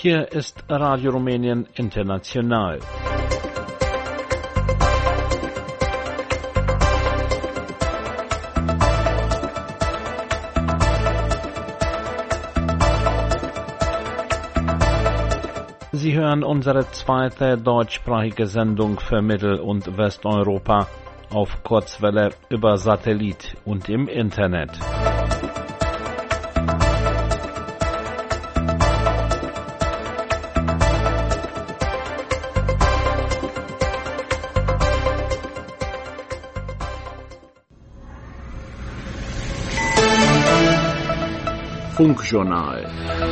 Hier ist Radio Rumänien International. Sie hören unsere zweite deutschsprachige Sendung für Mittel- und Westeuropa auf Kurzwelle über Satellit und im Internet. Funkjournal.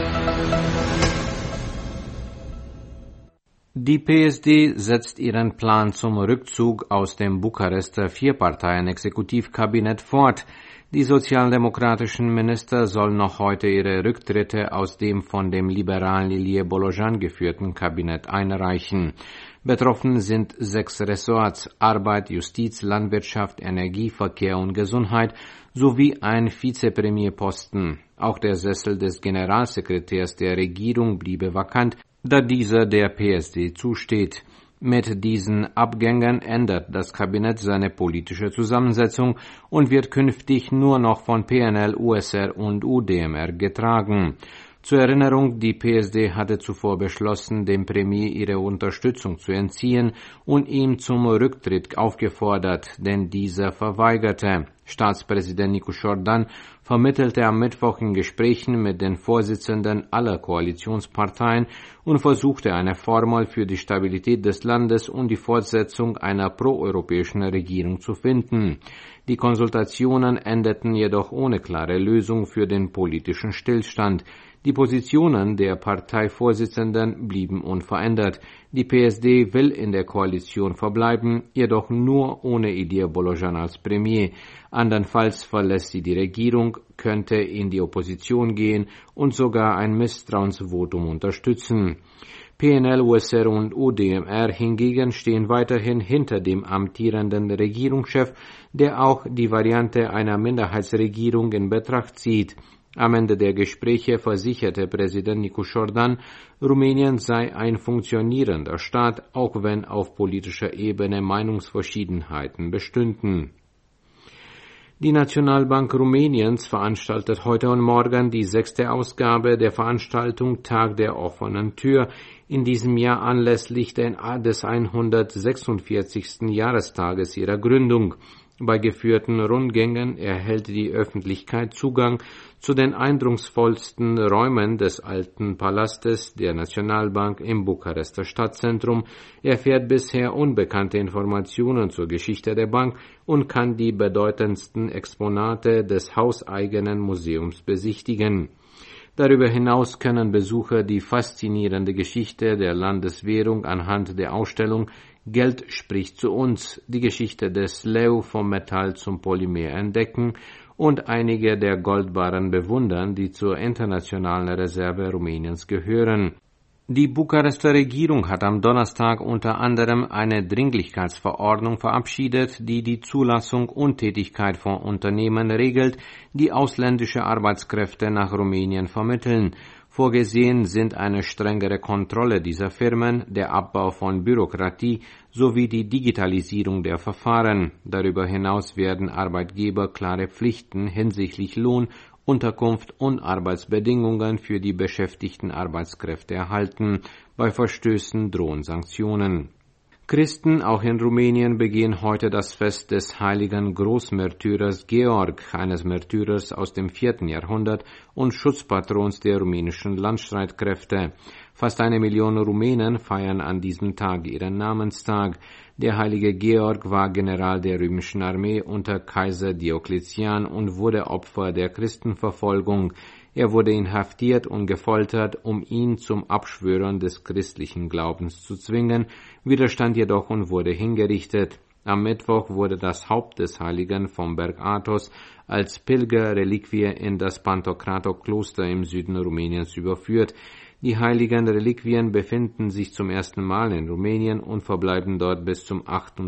Die PSD setzt ihren Plan zum Rückzug aus dem Bukarester Vierparteien-Exekutivkabinett fort. Die sozialdemokratischen Minister sollen noch heute ihre Rücktritte aus dem von dem liberalen Ilie Bolojan geführten Kabinett einreichen. Betroffen sind 6 Ressorts: Arbeit, Justiz, Landwirtschaft, Energie, Verkehr und Gesundheit sowie ein Vizepremierposten. Auch der Sessel des Generalsekretärs der Regierung bliebe vakant, da dieser der PSD zusteht. Mit diesen Abgängen ändert das Kabinett seine politische Zusammensetzung und wird künftig nur noch von PNL, USR und UDMR getragen. Zur Erinnerung, die PSD hatte zuvor beschlossen, dem Premier ihre Unterstützung zu entziehen und ihn zum Rücktritt aufgefordert, denn dieser verweigerte. Staatspräsident Nicu-Șordan vermittelte am Mittwoch in Gesprächen mit den Vorsitzenden aller Koalitionsparteien und versuchte eine Formel für die Stabilität des Landes und die Fortsetzung einer proeuropäischen Regierung zu finden. Die Konsultationen endeten jedoch ohne klare Lösung für den politischen Stillstand. Die Positionen der Parteivorsitzenden blieben unverändert. Die PSD will in der Koalition verbleiben, jedoch nur ohne Ilie Bolojan als Premier. Andernfalls verlässt sie die Regierung, könnte in die Opposition gehen und sogar ein Misstrauensvotum unterstützen. PNL, USR und UDMR hingegen stehen weiterhin hinter dem amtierenden Regierungschef, der auch die Variante einer Minderheitsregierung in Betracht zieht. Am Ende der Gespräche versicherte Präsident Nicu-Șordan, Rumänien sei ein funktionierender Staat, auch wenn auf politischer Ebene Meinungsverschiedenheiten bestünden. Die Nationalbank Rumäniens veranstaltet heute und morgen die 6. Ausgabe der Veranstaltung Tag der offenen Tür, in diesem Jahr anlässlich des 146. Jahrestages ihrer Gründung. Bei geführten Rundgängen erhält die Öffentlichkeit Zugang zu den eindrucksvollsten Räumen des alten Palastes der Nationalbank im Bukarester Stadtzentrum, erfährt bisher unbekannte Informationen zur Geschichte der Bank und kann die bedeutendsten Exponate des hauseigenen Museums besichtigen. Darüber hinaus können Besucher die faszinierende Geschichte der Landeswährung anhand der Ausstellung Geld spricht zu uns, die Geschichte des Leu vom Metall zum Polymer entdecken und einige der Goldbarren bewundern, die zur internationalen Reserve Rumäniens gehören. Die Bukarester Regierung hat am Donnerstag unter anderem eine Dringlichkeitsverordnung verabschiedet, die die Zulassung und Tätigkeit von Unternehmen regelt, die ausländische Arbeitskräfte nach Rumänien vermitteln. Vorgesehen sind eine strengere Kontrolle dieser Firmen, der Abbau von Bürokratie sowie die Digitalisierung der Verfahren. Darüber hinaus werden Arbeitgeber klare Pflichten hinsichtlich Lohn, Unterkunft und Arbeitsbedingungen für die beschäftigten Arbeitskräfte erhalten. Bei Verstößen drohen Sanktionen. Christen, auch in Rumänien, begehen heute das Fest des heiligen Großmärtyrers Georg, eines Märtyrers aus dem 4. Jahrhundert und Schutzpatrons der rumänischen Landstreitkräfte. Fast 1 Million Rumänen feiern an diesem Tag ihren Namenstag. Der heilige Georg war General der römischen Armee unter Kaiser Diokletian und wurde Opfer der Christenverfolgung. Er wurde inhaftiert und gefoltert, um ihn zum Abschwören des christlichen Glaubens zu zwingen, widerstand jedoch und wurde hingerichtet. Am Mittwoch wurde das Haupt des Heiligen vom Berg Athos als Pilgerreliquie in das Pantokrator-Kloster im Süden Rumäniens überführt. Die heiligen Reliquien befinden sich zum ersten Mal in Rumänien und verbleiben dort bis zum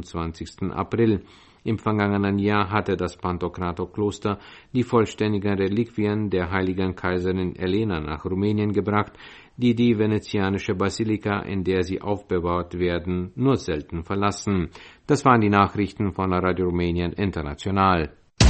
28. April. Im vergangenen Jahr hatte das Pantokrator-Kloster die vollständigen Reliquien der heiligen Kaiserin Elena nach Rumänien gebracht. die die venezianische Basilika, in der sie aufbewahrt werden, nur selten verlassen. Das waren die Nachrichten von Radio Rumänien International.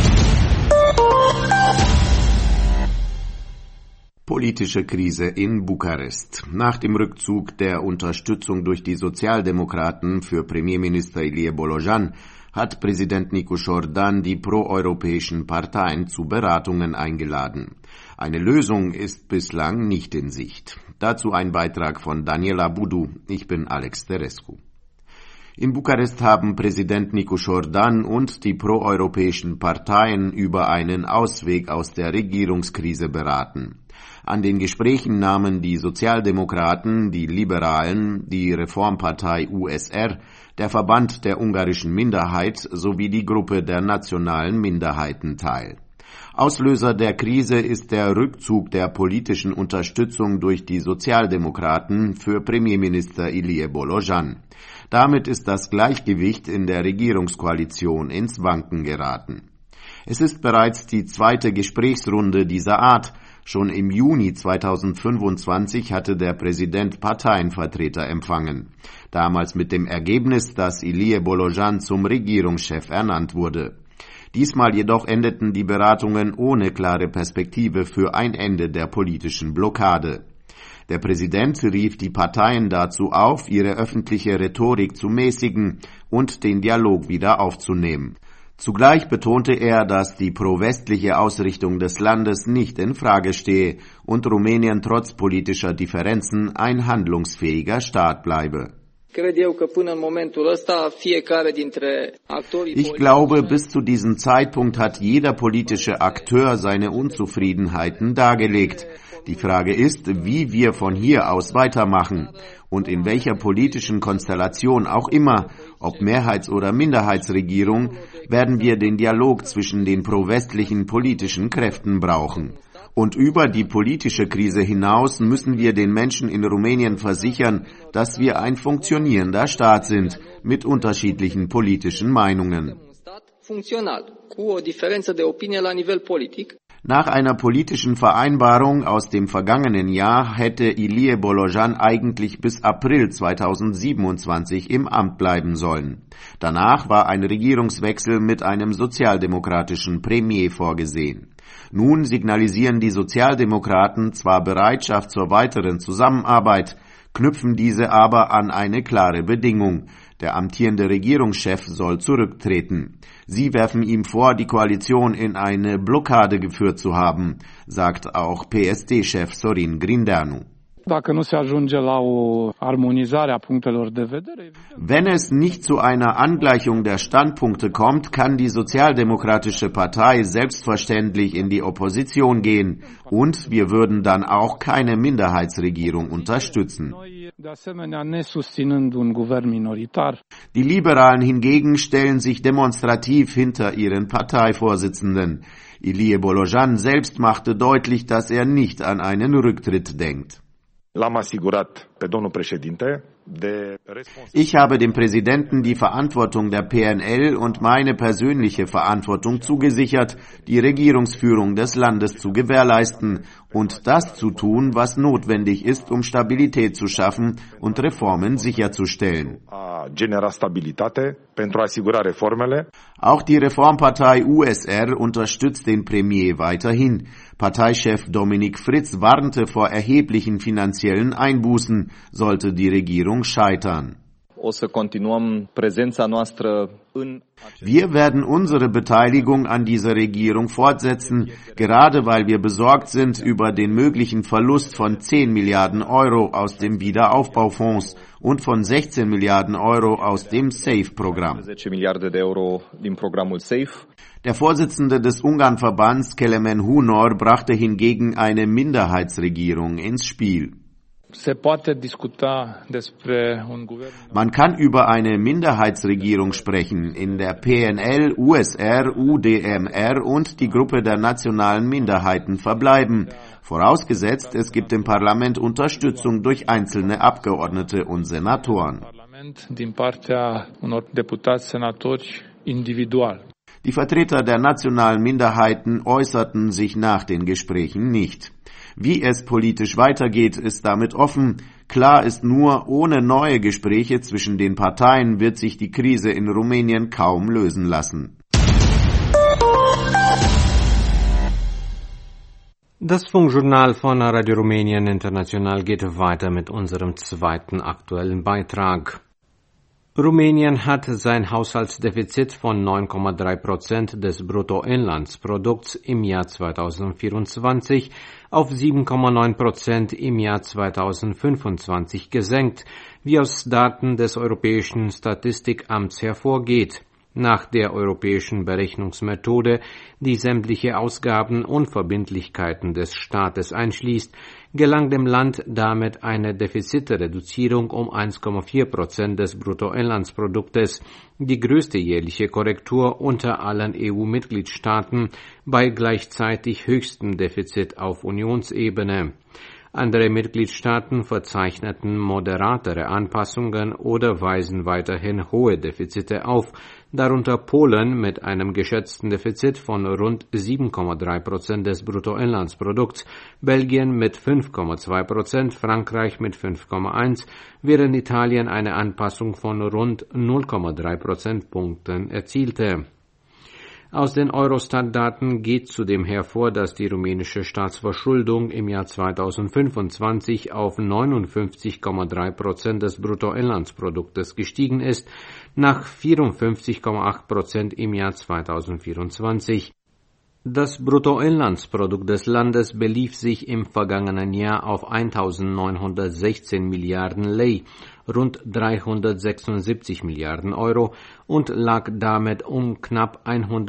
Politische Krise in Bukarest. Nach dem Rückzug der Unterstützung durch die Sozialdemokraten für Premierminister Ilie Bolojan hat Präsident Nicu-Șordan die proeuropäischen Parteien zu Beratungen eingeladen. Eine Lösung ist bislang nicht in Sicht. Dazu ein Beitrag von Daniela Budu. Ich bin Alex Terescu. In Bukarest haben Präsident Nicu-Șordan und die proeuropäischen Parteien über einen Ausweg aus der Regierungskrise beraten. An den Gesprächen nahmen die Sozialdemokraten, die Liberalen, die Reformpartei USR, der Verband der ungarischen Minderheit sowie die Gruppe der nationalen Minderheiten teil. Auslöser der Krise ist der Rückzug der politischen Unterstützung durch die Sozialdemokraten für Premierminister Ilie Bolojan. Damit ist das Gleichgewicht in der Regierungskoalition ins Wanken geraten. Es ist bereits die zweite Gesprächsrunde dieser Art. Schon im Juni 2025 hatte der Präsident Parteienvertreter empfangen. Damals mit dem Ergebnis, dass Ilie Bolojan zum Regierungschef ernannt wurde. Diesmal jedoch endeten die Beratungen ohne klare Perspektive für ein Ende der politischen Blockade. Der Präsident rief die Parteien dazu auf, ihre öffentliche Rhetorik zu mäßigen und den Dialog wieder aufzunehmen. Zugleich betonte er, dass die pro-westliche Ausrichtung des Landes nicht in Frage stehe und Rumänien trotz politischer Differenzen ein handlungsfähiger Staat bleibe. Ich glaube, bis zu diesem Zeitpunkt hat jeder politische Akteur seine Unzufriedenheiten dargelegt. Die Frage ist, wie wir von hier aus weitermachen und in welcher politischen Konstellation auch immer, ob Mehrheits- oder Minderheitsregierung, werden wir den Dialog zwischen den pro-westlichen politischen Kräften brauchen. Und über die politische Krise hinaus müssen wir den Menschen in Rumänien versichern, dass wir ein funktionierender Staat sind, mit unterschiedlichen politischen Meinungen. Nach einer politischen Vereinbarung aus dem vergangenen Jahr hätte Ilie Bolojan eigentlich bis April 2027 im Amt bleiben sollen. Danach war ein Regierungswechsel mit einem sozialdemokratischen Premier vorgesehen. Nun signalisieren die Sozialdemokraten zwar Bereitschaft zur weiteren Zusammenarbeit, knüpfen diese aber an eine klare Bedingung. Der amtierende Regierungschef soll zurücktreten. Sie werfen ihm vor, die Koalition in eine Blockade geführt zu haben, sagt auch PSD-Chef Sorin Grindeanu. Wenn es nicht zu einer Angleichung der Standpunkte kommt, kann die Sozialdemokratische Partei selbstverständlich in die Opposition gehen und wir würden dann auch keine Minderheitsregierung unterstützen. Die Liberalen hingegen stellen sich demonstrativ hinter ihren Parteivorsitzenden. Ilie Bolojan selbst machte deutlich, dass er nicht an einen Rücktritt denkt. Ich habe dem Präsidenten die Verantwortung der PNL und meine persönliche Verantwortung zugesichert, die Regierungsführung des Landes zu gewährleisten und das zu tun, was notwendig ist, um Stabilität zu schaffen und Reformen sicherzustellen. Auch die Reformpartei USR unterstützt den Premier weiterhin. Parteichef Dominik Fritz warnte vor erheblichen finanziellen Einbußen, sollte die Regierung scheitern. Wir werden unsere Beteiligung an dieser Regierung fortsetzen, gerade weil wir besorgt sind über den möglichen Verlust von 10 Milliarden Euro aus dem Wiederaufbaufonds und von 16 Milliarden Euro aus dem SAFE-Programm. Der Vorsitzende des Ungarn-Verbands Kelemen Hunor brachte hingegen eine Minderheitsregierung ins Spiel. Man kann über eine Minderheitsregierung sprechen, in der PNL, USR, UDMR und die Gruppe der nationalen Minderheiten verbleiben, vorausgesetzt es gibt im Parlament Unterstützung durch einzelne Abgeordnete und Senatoren. Die Vertreter der nationalen Minderheiten äußerten sich nach den Gesprächen nicht. Wie es politisch weitergeht, ist damit offen. Klar ist nur, ohne neue Gespräche zwischen den Parteien wird sich die Krise in Rumänien kaum lösen lassen. Das Funkjournal von Radio Rumänien International geht weiter mit unserem zweiten aktuellen Beitrag. Rumänien hat sein Haushaltsdefizit von 9,3% des Bruttoinlandsprodukts im Jahr 2024 auf 7,9% im Jahr 2025 gesenkt, wie aus Daten des Europäischen Statistikamts hervorgeht. Nach der europäischen Berechnungsmethode, die sämtliche Ausgaben und Verbindlichkeiten des Staates einschließt, gelang dem Land damit eine Defizitreduzierung um 1,4% des Bruttoinlandsproduktes, die größte jährliche Korrektur unter allen EU-Mitgliedstaaten bei gleichzeitig höchstem Defizit auf Unionsebene. Andere Mitgliedstaaten verzeichneten moderatere Anpassungen oder weisen weiterhin hohe Defizite auf, darunter Polen mit einem geschätzten Defizit von rund 7,3% des Bruttoinlandsprodukts, Belgien mit 5,2%, Frankreich mit 5,1%, während Italien eine Anpassung von rund 0,3 Prozentpunkten erzielte. Aus den Eurostat-Daten geht zudem hervor, dass die rumänische Staatsverschuldung im Jahr 2025 auf 59,3% des Bruttoinlandsproduktes gestiegen ist, nach 54,8% im Jahr 2024. Das Bruttoinlandsprodukt des Landes belief sich im vergangenen Jahr auf 1.916 Milliarden Lei, rund 376 Milliarden Euro, und lag damit um knapp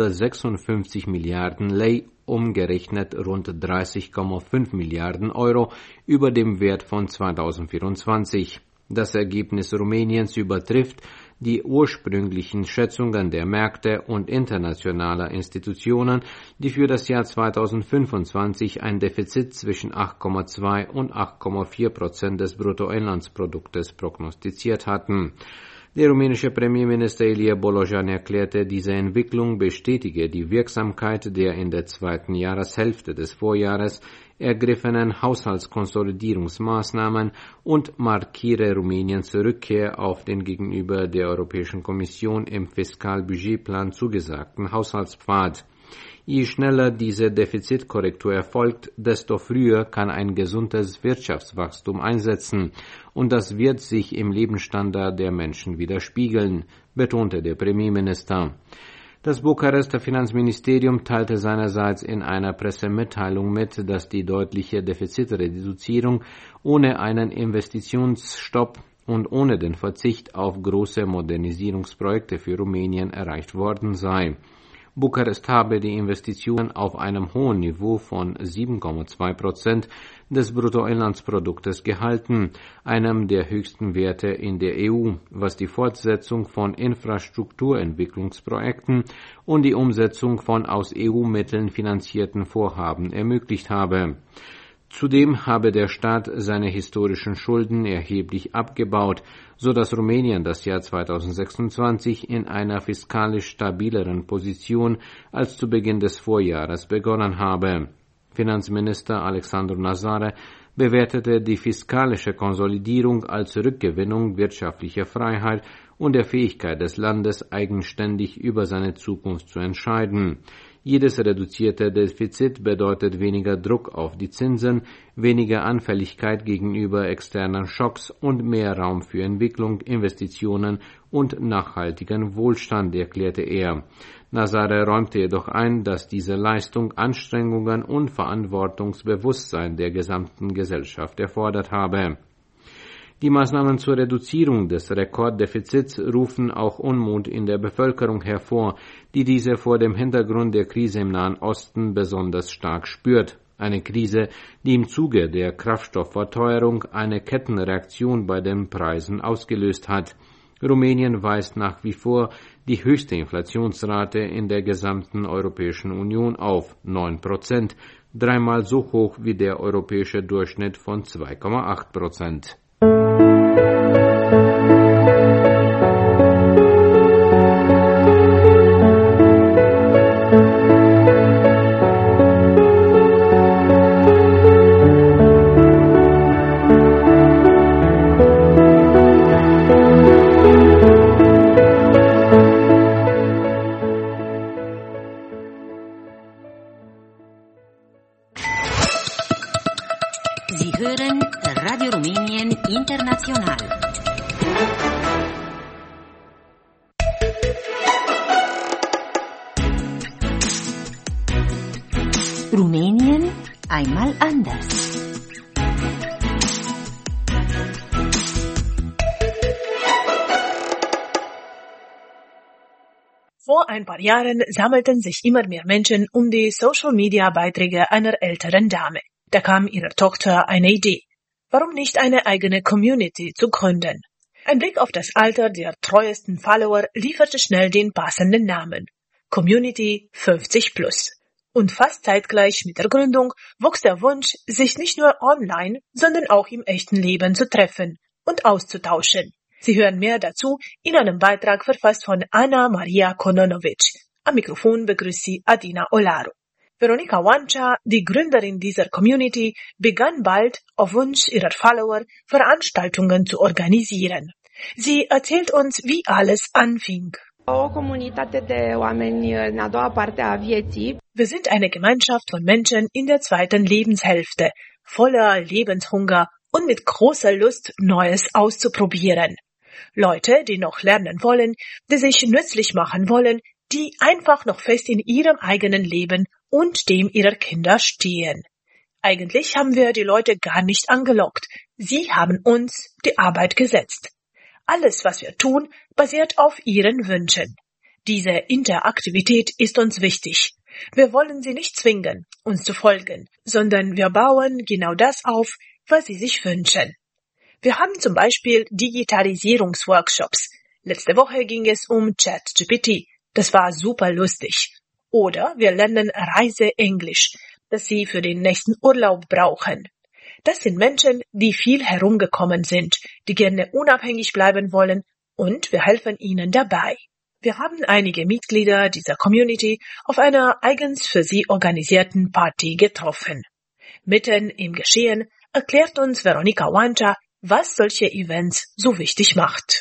156 Milliarden Lei, umgerechnet rund 30,5 Milliarden Euro, über dem Wert von 2024. Das Ergebnis Rumäniens übertrifft die ursprünglichen Schätzungen der Märkte und internationaler Institutionen, die für das Jahr 2025 ein Defizit zwischen 8,2 und 8,4% des Bruttoinlandsproduktes prognostiziert hatten. Der rumänische Premierminister Ilie Bolojan erklärte, diese Entwicklung bestätige die Wirksamkeit der in der zweiten Jahreshälfte des Vorjahres ergriffenen Haushaltskonsolidierungsmaßnahmen und markiere Rumäniens Rückkehr auf den gegenüber der Europäischen Kommission im Fiskalbudgetplan zugesagten Haushaltspfad. Je schneller diese Defizitkorrektur erfolgt, desto früher kann ein gesundes Wirtschaftswachstum einsetzen, und das wird sich im Lebensstandard der Menschen widerspiegeln, betonte der Premierminister. Das Bukarester Finanzministerium teilte seinerseits in einer Pressemitteilung mit, dass die deutliche Defizitreduzierung ohne einen Investitionsstopp und ohne den Verzicht auf große Modernisierungsprojekte für Rumänien erreicht worden sei. Bukarest habe die Investitionen auf einem hohen Niveau von 7,2% des Bruttoinlandsproduktes gehalten, einem der höchsten Werte in der EU, was die Fortsetzung von Infrastrukturentwicklungsprojekten und die Umsetzung von aus EU-Mitteln finanzierten Vorhaben ermöglicht habe. Zudem habe der Staat seine historischen Schulden erheblich abgebaut, so dass Rumänien das Jahr 2026 in einer fiskalisch stabileren Position als zu Beginn des Vorjahres begonnen habe. Finanzminister Alexandru Nazare bewertete die fiskalische Konsolidierung als Rückgewinnung wirtschaftlicher Freiheit und der Fähigkeit des Landes, eigenständig über seine Zukunft zu entscheiden. Jedes reduzierte Defizit bedeutet weniger Druck auf die Zinsen, weniger Anfälligkeit gegenüber externen Schocks und mehr Raum für Entwicklung, Investitionen und nachhaltigen Wohlstand, erklärte er. Nazare räumte jedoch ein, dass diese Leistung Anstrengungen und Verantwortungsbewusstsein der gesamten Gesellschaft erfordert habe. Die Maßnahmen zur Reduzierung des Rekorddefizits rufen auch Unmut in der Bevölkerung hervor, die diese vor dem Hintergrund der Krise im Nahen Osten besonders stark spürt. Eine Krise, die im Zuge der Kraftstoffverteuerung eine Kettenreaktion bei den Preisen ausgelöst hat. Rumänien weist nach wie vor die höchste Inflationsrate in der gesamten Europäischen Union auf, 9%, dreimal so hoch wie der europäische Durchschnitt von 2,8%. Rumänien einmal anders. Vor ein paar Jahren sammelten sich immer mehr Menschen um die Social-Media-Beiträge einer älteren Dame. Da kam ihrer Tochter eine Idee. Warum nicht eine eigene Community zu gründen? Ein Blick auf das Alter der treuesten Follower lieferte schnell den passenden Namen. Community 50+. Und fast zeitgleich mit der Gründung wuchs der Wunsch, sich nicht nur online, sondern auch im echten Leben zu treffen und auszutauschen. Sie hören mehr dazu in einem Beitrag verfasst von Anna Maria Kononovic. Am Mikrofon begrüßt sie Adina Olaru. Veronika Wancha, die Gründerin dieser Community, begann bald, auf Wunsch ihrer Follower, Veranstaltungen zu organisieren. Sie erzählt uns, wie alles anfing. Wir sind eine Gemeinschaft von Menschen in der zweiten Lebenshälfte, voller Lebenshunger und mit großer Lust, Neues auszuprobieren. Leute, die noch lernen wollen, die sich nützlich machen wollen, die einfach noch fest in ihrem eigenen Leben und dem ihrer Kinder stehen. Eigentlich haben wir die Leute gar nicht angelockt. Sie haben uns die Arbeit gesetzt. Alles, was wir tun, basiert auf ihren Wünschen. Diese Interaktivität ist uns wichtig. Wir wollen sie nicht zwingen, uns zu folgen, sondern wir bauen genau das auf, was sie sich wünschen. Wir haben zum Beispiel Digitalisierungsworkshops. Letzte Woche ging es um ChatGPT. Das war super lustig. Oder wir lernen Reiseenglisch, das sie für den nächsten Urlaub brauchen. Das sind Menschen, die viel herumgekommen sind, die gerne unabhängig bleiben wollen, und wir helfen ihnen dabei. Wir haben einige Mitglieder dieser Community auf einer eigens für sie organisierten Party getroffen. Mitten im Geschehen erklärt uns Veronika Wancha, was solche Events so wichtig macht.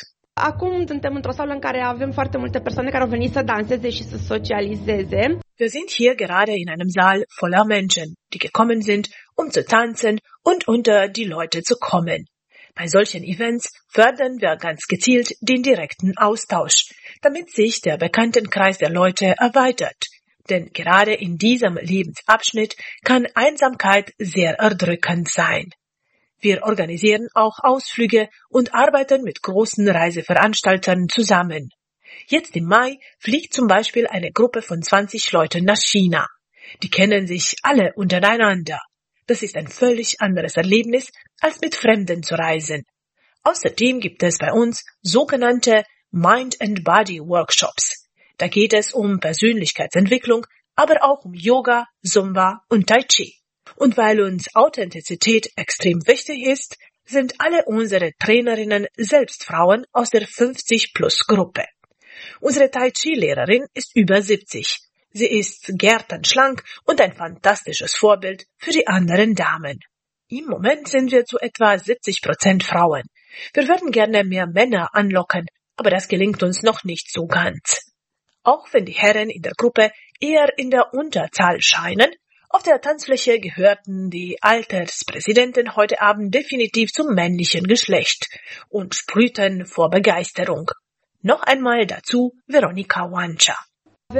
Wir sind hier gerade in einem Saal voller Menschen, die gekommen sind, um zu tanzen und unter die Leute zu kommen. Bei solchen Events fördern wir ganz gezielt den direkten Austausch, damit sich der Bekanntenkreis der Leute erweitert. Denn gerade in diesem Lebensabschnitt kann Einsamkeit sehr erdrückend sein. Wir organisieren auch Ausflüge und arbeiten mit großen Reiseveranstaltern zusammen. Jetzt im Mai fliegt zum Beispiel eine Gruppe von 20 Leuten nach China. Die kennen sich alle untereinander. Das ist ein völlig anderes Erlebnis, als mit Fremden zu reisen. Außerdem gibt es bei uns sogenannte Mind and Body Workshops. Da geht es um Persönlichkeitsentwicklung, aber auch um Yoga, Zumba und Tai Chi. Und weil uns Authentizität extrem wichtig ist, sind alle unsere Trainerinnen selbst Frauen aus der 50-Plus-Gruppe. Unsere Tai Chi-Lehrerin ist über 70. Sie ist gärtenschlank und ein fantastisches Vorbild für die anderen Damen. Im Moment sind wir zu etwa 70% Frauen. Wir würden gerne mehr Männer anlocken, aber das gelingt uns noch nicht so ganz. Auch wenn die Herren in der Gruppe eher in der Unterzahl scheinen, auf der Tanzfläche gehörten die Alterspräsidenten heute Abend definitiv zum männlichen Geschlecht und sprühten vor Begeisterung. Noch einmal dazu Veronika Wancha. Wir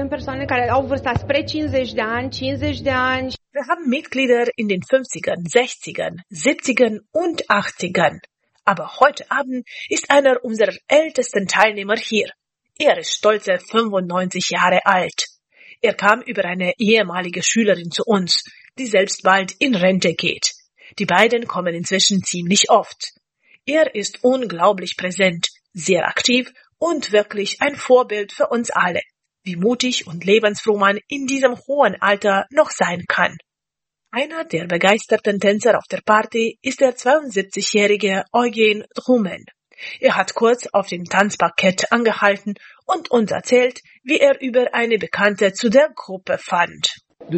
haben Mitglieder in den 50ern, 60ern, 70ern und 80ern. Aber heute Abend ist einer unserer ältesten Teilnehmer hier. Er ist stolze 95 Jahre alt. Er kam über eine ehemalige Schülerin zu uns, die selbst bald in Rente geht. Die beiden kommen inzwischen ziemlich oft. Er ist unglaublich präsent, sehr aktiv und wirklich ein Vorbild für uns alle, wie mutig und lebensfroh man in diesem hohen Alter noch sein kann. Einer der begeisterten Tänzer auf der Party ist der 72-jährige Eugen Drumen. Er hat kurz auf dem Tanzparkett angehalten und uns erzählt, wie er über eine Bekannte zu der Gruppe fand.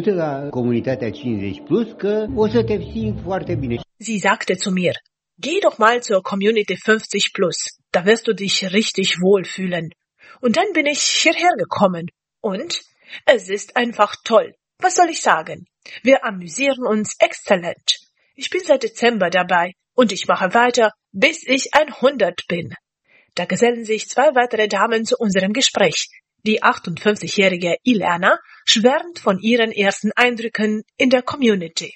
Sie sagte zu mir, geh doch mal zur Community 50+, da wirst du dich richtig wohlfühlen. Und dann bin ich hierher gekommen. Und es ist einfach toll. Was soll ich sagen? Wir amüsieren uns exzellent. Ich bin seit Dezember dabei und ich mache weiter, bis ich 100 bin. Da gesellen sich 2 weitere Damen zu unserem Gespräch. Die 58-jährige Ilana schwärmt von ihren ersten Eindrücken in der Community.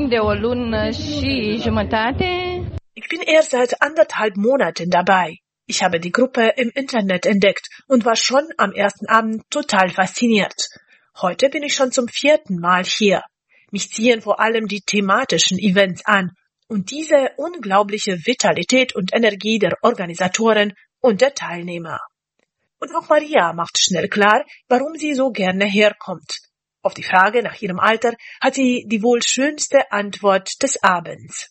Ich bin erst seit 1,5 Monaten dabei. Ich habe die Gruppe im Internet entdeckt und war schon am ersten Abend total fasziniert. Heute bin ich schon zum 4. Mal hier. Mich ziehen vor allem die thematischen Events an und diese unglaubliche Vitalität und Energie der Organisatoren und der Teilnehmer. Und auch Maria macht schnell klar, warum sie so gerne herkommt. Auf die Frage nach ihrem Alter hat sie die wohl schönste Antwort des Abends.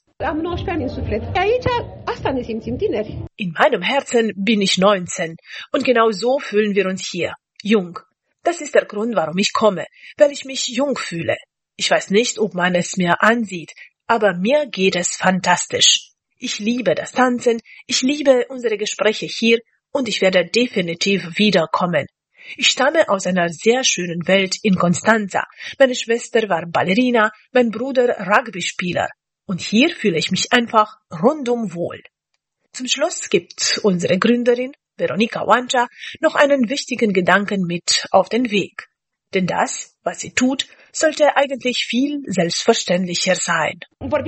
In meinem Herzen bin ich 19 und genau so fühlen wir uns hier, jung. Das ist der Grund, warum ich komme, weil ich mich jung fühle. Ich weiß nicht, ob man es mir ansieht, aber mir geht es fantastisch. Ich liebe das Tanzen, ich liebe unsere Gespräche hier und ich werde definitiv wiederkommen. Ich stamme aus einer sehr schönen Welt in Constanza. Meine Schwester war Ballerina, mein Bruder Rugby-Spieler. Und hier fühle ich mich einfach rundum wohl. Zum Schluss gibt unsere Gründerin, Veronika Wancha, noch einen wichtigen Gedanken mit auf den Weg. Denn das, was sie tut, sollte eigentlich viel selbstverständlicher sein.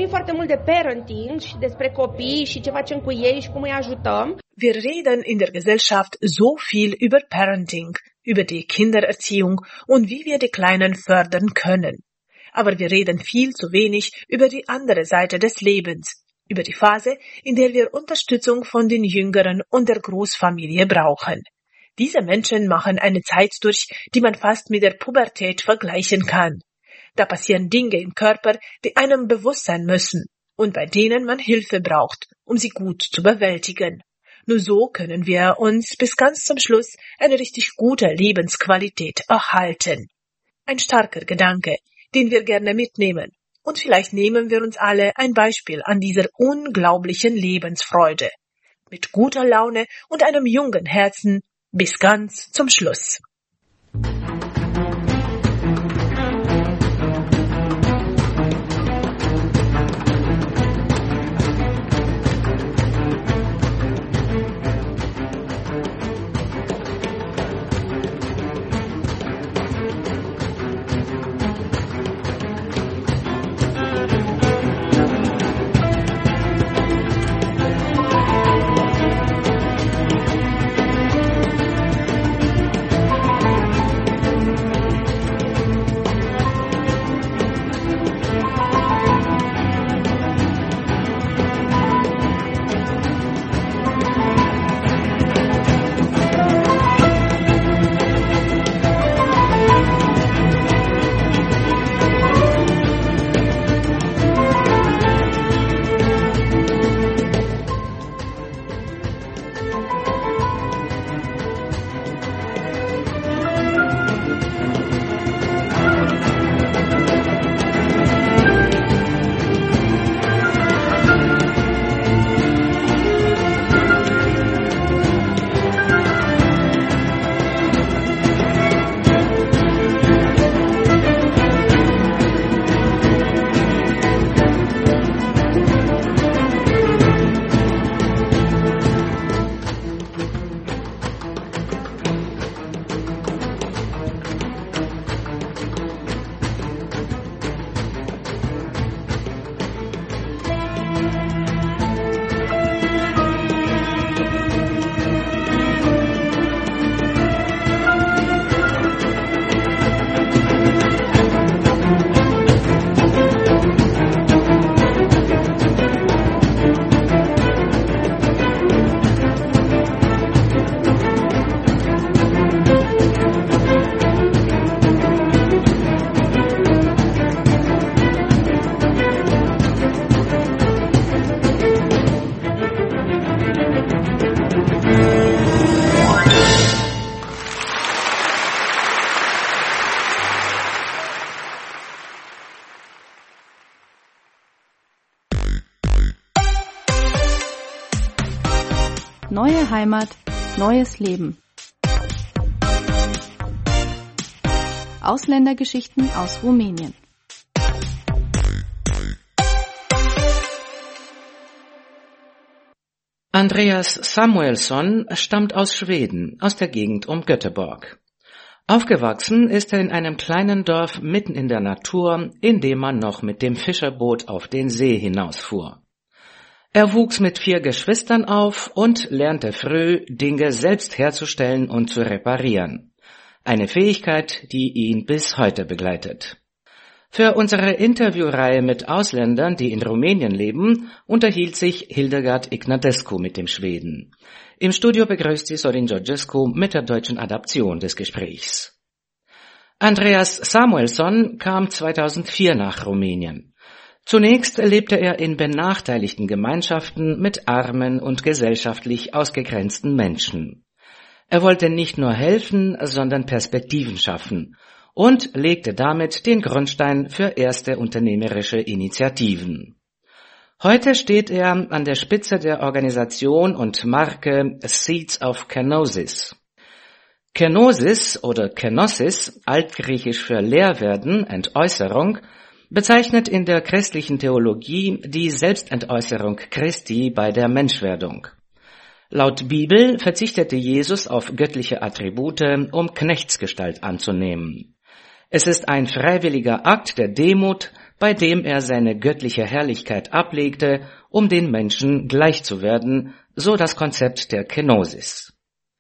Wir reden in der Gesellschaft so viel über Parenting, über die Kindererziehung und wie wir die Kleinen fördern können. Aber wir reden viel zu wenig über die andere Seite des Lebens, über die Phase, in der wir Unterstützung von den Jüngeren und der Großfamilie brauchen. Diese Menschen machen eine Zeit durch, die man fast mit der Pubertät vergleichen kann. Da passieren Dinge im Körper, die einem bewusst sein müssen und bei denen man Hilfe braucht, um sie gut zu bewältigen. Nur so können wir uns bis ganz zum Schluss eine richtig gute Lebensqualität erhalten. Ein starker Gedanke, den wir gerne mitnehmen. Und vielleicht nehmen wir uns alle ein Beispiel an dieser unglaublichen Lebensfreude. Mit guter Laune und einem jungen Herzen bis ganz zum Schluss. Neue Heimat, neues Leben. Ausländergeschichten aus Rumänien. Andreas Samuelsson stammt aus Schweden, aus der Gegend um Göteborg. Aufgewachsen ist er in einem kleinen Dorf mitten in der Natur, in dem man noch mit dem Fischerboot auf den See hinausfuhr. Er wuchs mit 4 Geschwistern auf und lernte früh, Dinge selbst herzustellen und zu reparieren. Eine Fähigkeit, die ihn bis heute begleitet. Für unsere Interviewreihe mit Ausländern, die in Rumänien leben, unterhielt sich Hildegard Ignatescu mit dem Schweden. Im Studio begrüßt sie Sorin Georgescu mit der deutschen Adaption des Gesprächs. Andreas Samuelsson kam 2004 nach Rumänien. Zunächst lebte er in benachteiligten Gemeinschaften mit armen und gesellschaftlich ausgegrenzten Menschen. Er wollte nicht nur helfen, sondern Perspektiven schaffen und legte damit den Grundstein für erste unternehmerische Initiativen. Heute steht er an der Spitze der Organisation und Marke Seeds of Kenosis. Kenosis oder Kenosis, altgriechisch für Leerwerden, Entäußerung, bezeichnet in der christlichen Theologie die Selbstentäußerung Christi bei der Menschwerdung. Laut Bibel verzichtete Jesus auf göttliche Attribute, um Knechtsgestalt anzunehmen. Es ist ein freiwilliger Akt der Demut, bei dem er seine göttliche Herrlichkeit ablegte, um den Menschen gleich zu werden, so das Konzept der Kenosis.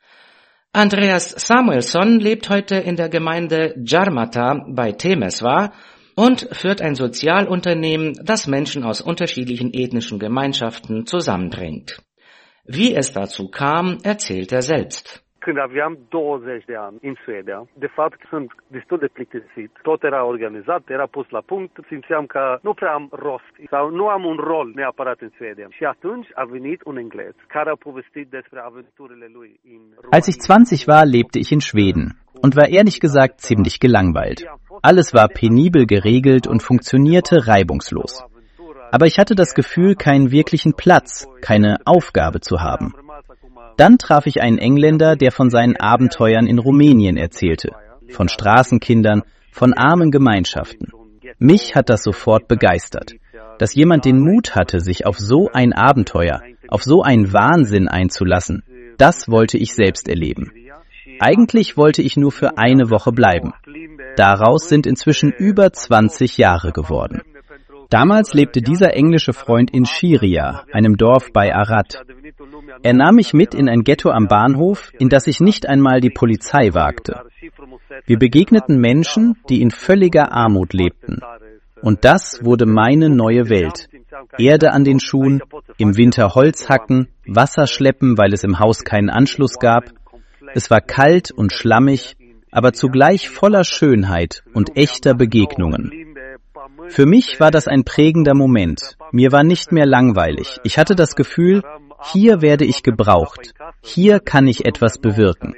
Andreas Samuelsson lebt heute in der Gemeinde Gyarmata bei Temesvar und führt ein Sozialunternehmen, das Menschen aus unterschiedlichen ethnischen Gemeinschaften zusammenbringt. Wie es dazu kam, erzählt er selbst. Când aveam 20 de ani în Suedia, de fapt sunt destul de plictisit. Tot era organizat, era pus la punct, simțeam că nu prea am rost sau nu am un rol neapărat în Suedia. Și atunci a venit un englez care a povestit despre aventurile lui in România. Als ich 20 war, lebte ich in Schweden und war ehrlich gesagt ziemlich gelangweilt. Alles war penibel geregelt und funktionierte reibungslos. Aber ich hatte das Gefühl, keinen wirklichen Platz, keine Aufgabe zu haben. Dann traf ich einen Engländer, der von seinen Abenteuern in Rumänien erzählte, von Straßenkindern, von armen Gemeinschaften. Mich hat das sofort begeistert. Dass jemand den Mut hatte, sich auf so ein Abenteuer, auf so einen Wahnsinn einzulassen, das wollte ich selbst erleben. Eigentlich wollte ich nur für eine Woche bleiben. Daraus sind inzwischen über 20 Jahre geworden. Damals lebte dieser englische Freund in Schiria, einem Dorf bei Arad. Er nahm mich mit in ein Ghetto am Bahnhof, in das sich nicht einmal die Polizei wagte. Wir begegneten Menschen, die in völliger Armut lebten. Und das wurde meine neue Welt. Erde an den Schuhen, im Winter Holz hacken, Wasser schleppen, weil es im Haus keinen Anschluss gab. Es war kalt und schlammig, aber zugleich voller Schönheit und echter Begegnungen. Für mich war das ein prägender Moment. Mir war nicht mehr langweilig. Ich hatte das Gefühl, hier werde ich gebraucht. Hier kann ich etwas bewirken.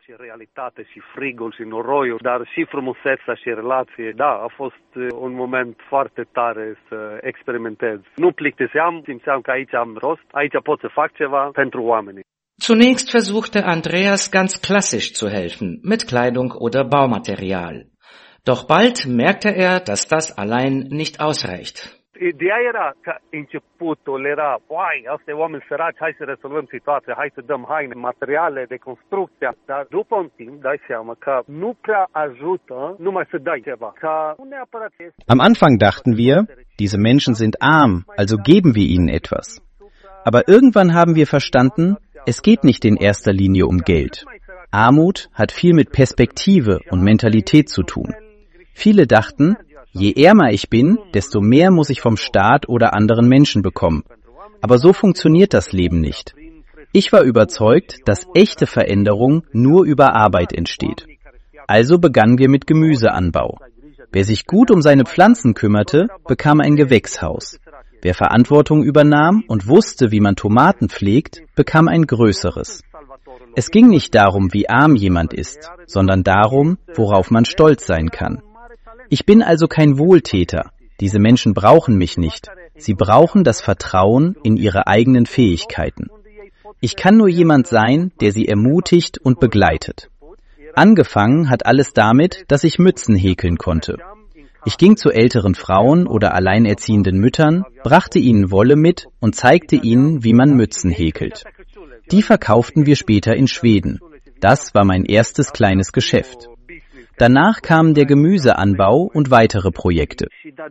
Zunächst versuchte Andreas ganz klassisch zu helfen, mit Kleidung oder Baumaterial. Doch bald merkte er, dass das allein nicht ausreicht. Ideea era că începutul era, astea oameni săraci, hai să rezolvăm situația, hai să dăm haine, materiale de construcție. Dar după un timp dai seama că nu prea ajută numai să dai ceva. Am Anfang dachten wir, diese Menschen sind arm, also geben wir ihnen etwas. Aber irgendwann haben wir verstanden, es geht nicht in erster Linie um Geld. Armut hat viel mit Perspektive und Mentalität zu tun. Viele dachten, je ärmer ich bin, desto mehr muss ich vom Staat oder anderen Menschen bekommen. Aber so funktioniert das Leben nicht. Ich war überzeugt, dass echte Veränderung nur über Arbeit entsteht. Also begannen wir mit Gemüseanbau. Wer sich gut um seine Pflanzen kümmerte, bekam ein Gewächshaus. Wer Verantwortung übernahm und wusste, wie man Tomaten pflegt, bekam ein größeres. Es ging nicht darum, wie arm jemand ist, sondern darum, worauf man stolz sein kann. Ich bin also kein Wohltäter. Diese Menschen brauchen mich nicht. Sie brauchen das Vertrauen in ihre eigenen Fähigkeiten. Ich kann nur jemand sein, der sie ermutigt und begleitet. Angefangen hat alles damit, dass ich Mützen häkeln konnte. Ich ging zu älteren Frauen oder alleinerziehenden Müttern, brachte ihnen Wolle mit und zeigte ihnen, wie man Mützen häkelt. Die verkauften wir später in Schweden. Das war mein erstes kleines Geschäft. Danach kamen der Gemüseanbau und weitere Projekte.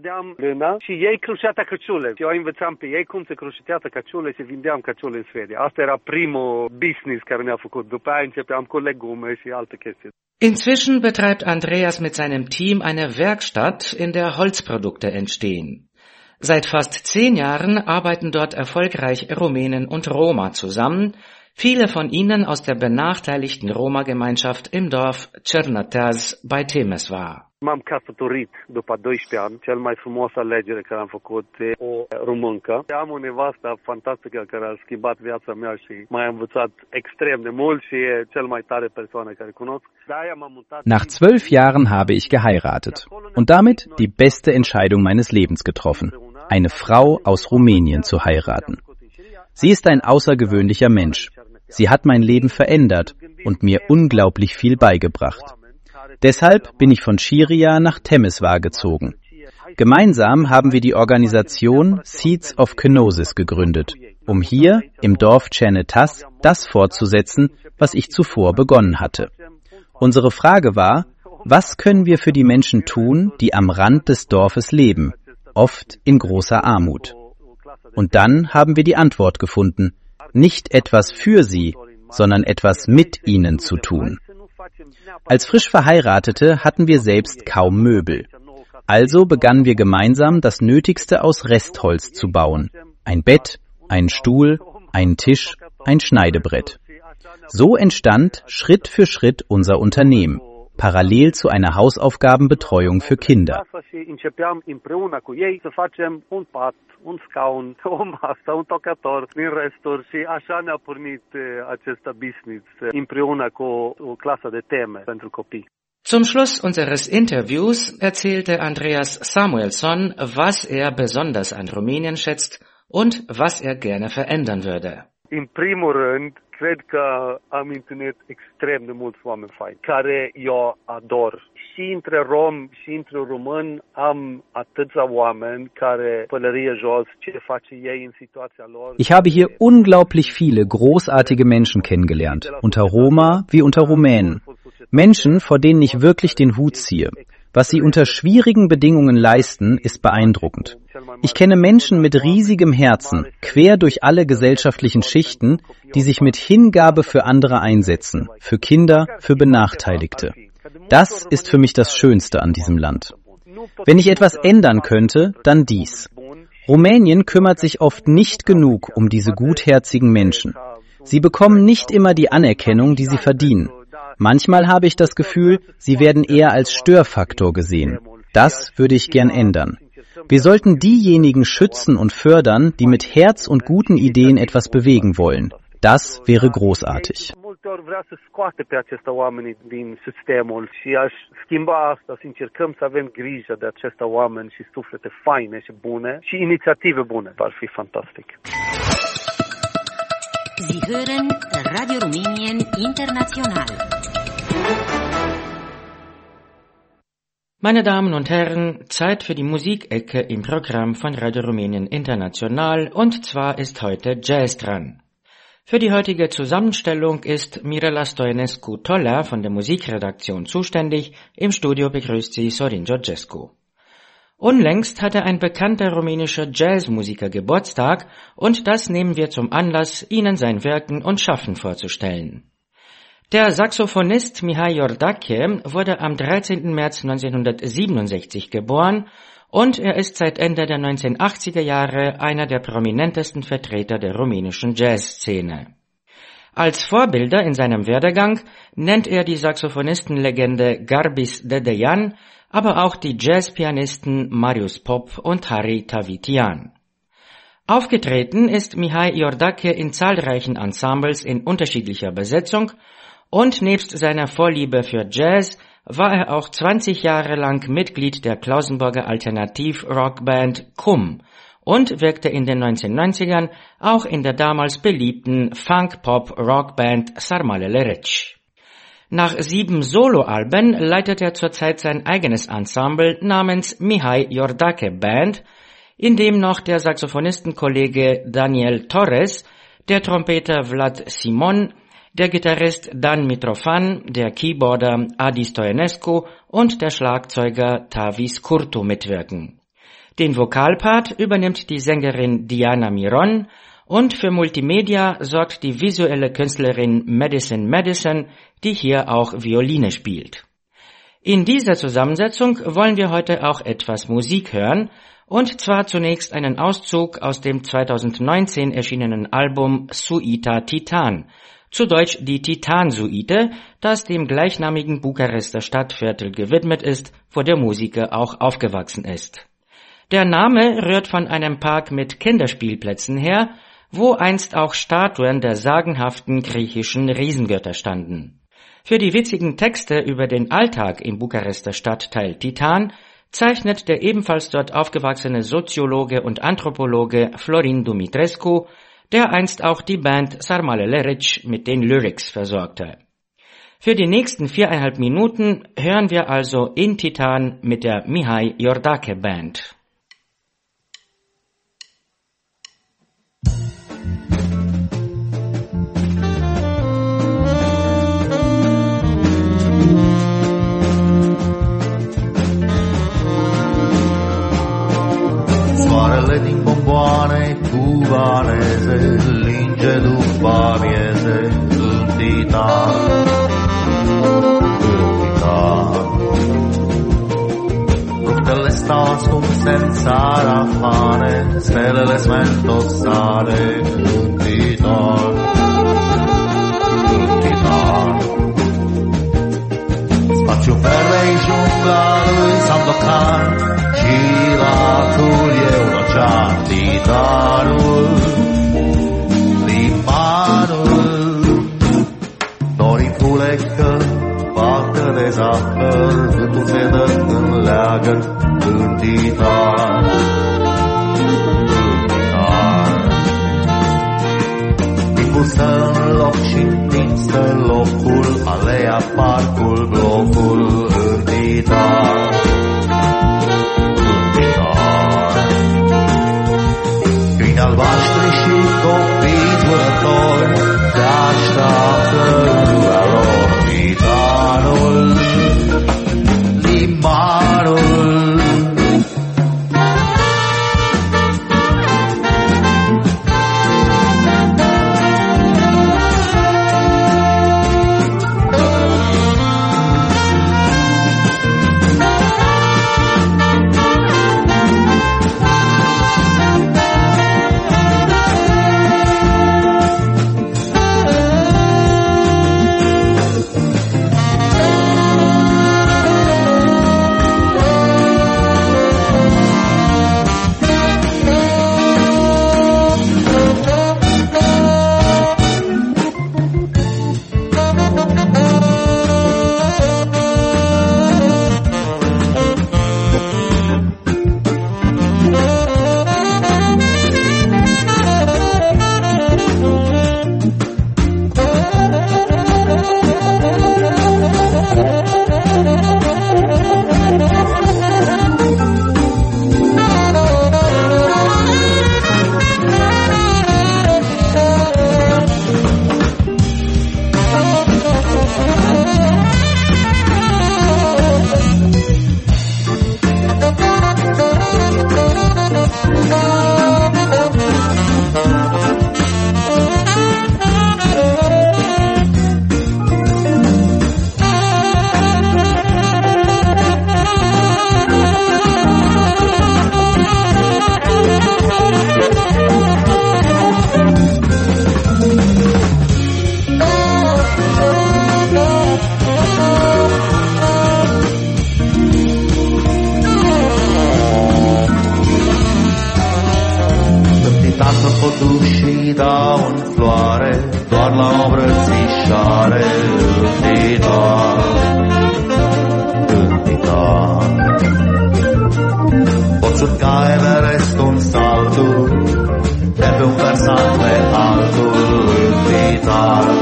Inzwischen betreibt Andreas mit seinem Team eine Werkstatt, in der Holzprodukte entstehen. Seit fast 10 Jahren arbeiten dort erfolgreich Rumänen und Roma zusammen, viele von ihnen aus der benachteiligten Roma-Gemeinschaft im Dorf Cernăteaz bei Temesvar. M-am căsătorit după 12 ani, cel mai frumos alegere care am făcut o româncă. Am o nevastă fantastică care a schimbat viața mea și m-a învățat extrem de mult și e cel mai tare persoană care cunosc. Nach 12 Jahren habe ich geheiratet und damit die beste Entscheidung meines Lebens getroffen, eine Frau aus Rumänien zu heiraten. Sie ist ein außergewöhnlicher Mensch. Sie hat mein Leben verändert und mir unglaublich viel beigebracht. Deshalb bin ich von Schiria nach Temesvar gezogen. Gemeinsam haben wir die Organisation Seeds of Kenosis gegründet, um hier im Dorf Cernăteaz das fortzusetzen, was ich zuvor begonnen hatte. Unsere Frage war, was können wir für die Menschen tun, die am Rand des Dorfes leben, oft in großer Armut? Und dann haben wir die Antwort gefunden, nicht etwas für sie, sondern etwas mit ihnen zu tun. Als frisch Verheiratete hatten wir selbst kaum Möbel. Also begannen wir gemeinsam, das Nötigste aus Restholz zu bauen. Ein Bett, einen Stuhl, einen Tisch, ein Schneidebrett. So entstand Schritt für Schritt unser Unternehmen, parallel zu einer Hausaufgabenbetreuung für Kinder. Un scaun, o masă, un tocator din resturi și așa ne-a pornit acest business împreună cu o clasă de teme pentru copii. Zum Schluss unseres Interviews erzählte Andreas Samuelsson, was er besonders an Rumänien schätzt und was er gerne verändern würde. În primul rând, cred că am întâlnit extrem de mulți oameni faini, care eu ador. Și între rom și între român am atâția oameni care pălărie jos, ce face ei în situația lor. Ich habe hier unglaublich viele großartige Menschen kennengelernt, unter Roma wie unter Rumänen. Menschen, vor denen ich wirklich den Hut ziehe. Was sie unter schwierigen Bedingungen leisten, ist beeindruckend. Ich kenne Menschen mit riesigem Herzen, quer durch alle gesellschaftlichen Schichten, die sich mit Hingabe für andere einsetzen, für Kinder, für Benachteiligte. Das ist für mich das Schönste an diesem Land. Wenn ich etwas ändern könnte, dann dies. Rumänien kümmert sich oft nicht genug um diese gutherzigen Menschen. Sie bekommen nicht immer die Anerkennung, die sie verdienen. Manchmal habe ich das Gefühl, sie werden eher als Störfaktor gesehen. Das würde ich gern ändern. Wir sollten diejenigen schützen und fördern, die mit Herz und guten Ideen etwas bewegen wollen. Das wäre großartig. Vrea să scoate pe aceștia oameni din sistemul și aș schimba asta, să încercăm să avem grijă de aceștia oameni și suflete faine și bune și inițiative bune. Ar fi fantastic. Sie hören Radio Rumänien International. Meine Damen und Herren, Zeit für die Musikecke im Programm von Radio Rumänien International, und zwar ist heute Jazz dran. Für die heutige Zusammenstellung ist Mirela Stoinescu-Toller von der Musikredaktion zuständig. Im Studio begrüßt sie Sorin Georgescu. Unlängst hatte ein bekannter rumänischer Jazzmusiker Geburtstag, und das nehmen wir zum Anlass, Ihnen sein Wirken und Schaffen vorzustellen. Der Saxophonist Mihai Iordache wurde am 13. März 1967 geboren, und er ist seit Ende der 1980er Jahre einer der prominentesten Vertreter der rumänischen Jazzszene. Als Vorbilder in seinem Werdegang nennt er die Saxophonistenlegende Garbis Dedeyan, aber auch die Jazzpianisten Marius Pop und Harry Tavitian. Aufgetreten ist Mihai Iordache in zahlreichen Ensembles in unterschiedlicher Besetzung, und nebst seiner Vorliebe für Jazz war er auch 20 Jahre lang Mitglied der Klausenburger Alternativ-Rockband KUM und wirkte in den 1990ern auch in der damals beliebten Funk-Pop-Rockband Sarmalele Reci. Nach 7 Soloalben leitet er zurzeit sein eigenes Ensemble namens Mihai Iordache Band, in dem noch der Saxophonistenkollege Daniel Torres, der Trompeter Vlad Simon, der Gitarrist Dan Mitrofan, der Keyboarder Adi Stoinescu und der Schlagzeuger Tavis Kurtu mitwirken. Den Vokalpart übernimmt die Sängerin Diana Miron und für Multimedia sorgt die visuelle Künstlerin Madison, die hier auch Violine spielt. In dieser Zusammensetzung wollen wir heute auch etwas Musik hören, und zwar zunächst einen Auszug aus dem 2019 erschienenen Album Suita Titan, zu Deutsch die Titan-Suite, das dem gleichnamigen Bukarester Stadtviertel gewidmet ist, wo der Musiker auch aufgewachsen ist. Der Name rührt von einem Park mit Kinderspielplätzen her, wo einst auch Statuen der sagenhaften griechischen Riesengötter standen. Für die witzigen Texte über den Alltag im Bukarester Stadtteil Titan zeichnet der ebenfalls dort aufgewachsene Soziologe und Anthropologe Florin Dumitrescu, der einst auch die Band Sarmale Leric mit den Lyrics versorgte. Für die nächsten 4,5 Minuten hören wir also in Titan mit der Mihai Iordache Band. Soarele din bomboane cubaneze linge după mieze în Titan, în Titan. Fructele stau ascunse în sarafane, stelele smentosare în Titan, în Titan. Spațiu verde-i jungla lui Sandokan, Giratul Eurocean, Titanul, limanul, dorii fulecă, vacă de zahăr, vântul se dă în leagăn, în Titan, în Titan. Timpul stă în loc și timp stă locul, alea, parcul, blocul, în Titan. Albaștri și copii zburători te așteaptă în ura lor. Titanul, limanul. și dau în floare, doar la o îmbrățișare, întitan. Poți urca Everestul în saltul, de pe un versant pe altul, întitan.